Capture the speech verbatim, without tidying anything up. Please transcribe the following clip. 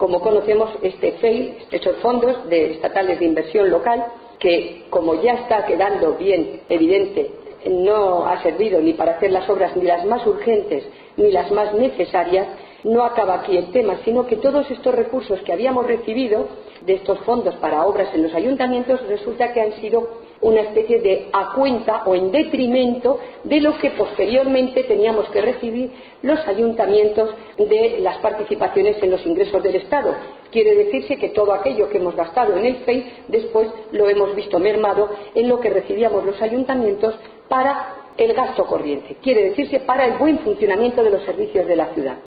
como conocemos, este F E I, estos fondos de estatales de inversión local, que, como ya está quedando bien evidente, no ha servido ni para hacer las obras ni las más urgentes ni las más necesarias. No acaba aquí el tema, sino que todos estos recursos que habíamos recibido de estos fondos para obras en los ayuntamientos resulta que han sido una especie de a cuenta o en detrimento de lo que posteriormente teníamos que recibir los ayuntamientos de las participaciones en los ingresos del Estado. Quiere decirse que todo aquello que hemos gastado en el F E I después lo hemos visto mermado en lo que recibíamos los ayuntamientos para el gasto corriente. Quiere decirse para el buen funcionamiento de los servicios de la ciudad.